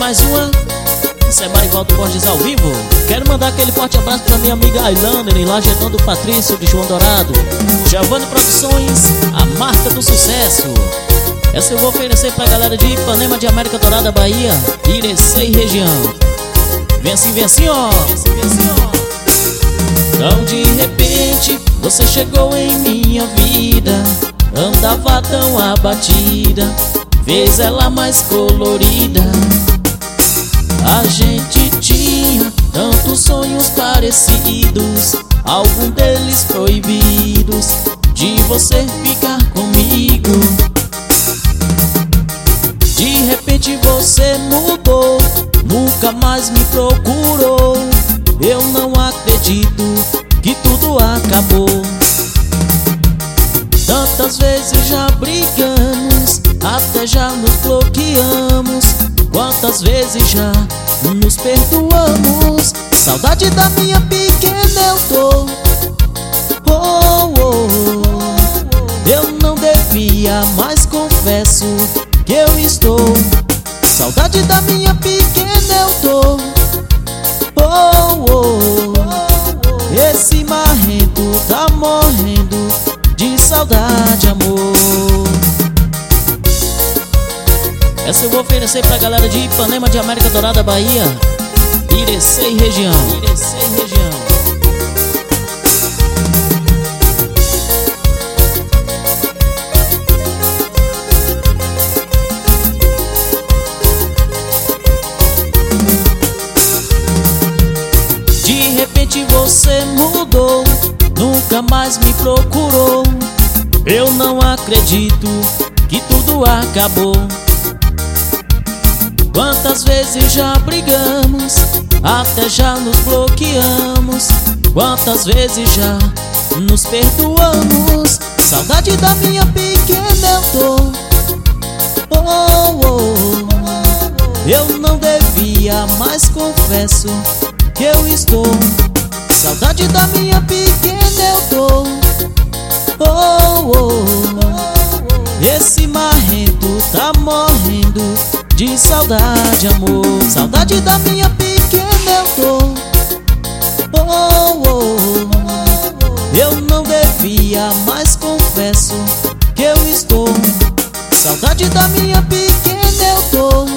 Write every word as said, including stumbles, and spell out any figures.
mais uma. Isso é Marivaldo Borges ao vivo. Quero mandar aquele forte abraço pra minha amiga Ailander, lá Getão Patrício de João Dourado. Giovanni Produções, a marca do sucesso. Essa eu vou oferecer pra galera de Ipanema de América Dourada, Bahia, Irecê e região. Vem assim, vem assim, ó. Vem assim, vem assim, ó. Então de repente você chegou em minha vida. Andava tão abatida, fez ela mais colorida. A gente tinha tantos sonhos parecidos, alguns deles proibidos, de você ficar comigo. De repente você mudou, nunca mais me procurou. Eu não acredito que tudo acabou. Tantas vezes já brigamos, até já nos bloqueamos. Quantas vezes já nos perdoamos. Saudade da minha pequena eu tô. Oh, oh, oh. Eu não devia, mas confesso que eu estou. Saudade da minha pequena eu tô. Oh, oh, oh. Esse marrento tá morrendo de saudade, amor. Essa eu vou oferecer pra galera de Ipanema de América Dourada, Bahia, Irecê e região. Irecê e região. De repente você mudou, nunca mais me procurou. Eu não acredito que tudo acabou. Quantas vezes já brigamos, até já nos bloqueamos. Quantas vezes já nos perdoamos. Saudade da minha pequena eu tô. Oh, oh, oh. Eu não devia, mas confesso que eu estou. Saudade da minha pequena eu tô. Oh, oh, oh. Esse marrento tá morrendo de saudade, amor. Saudade da minha pequena eu tô. Oh, oh, oh. Eu não devia, mas confesso que eu estou. Saudade da minha pequena eu tô.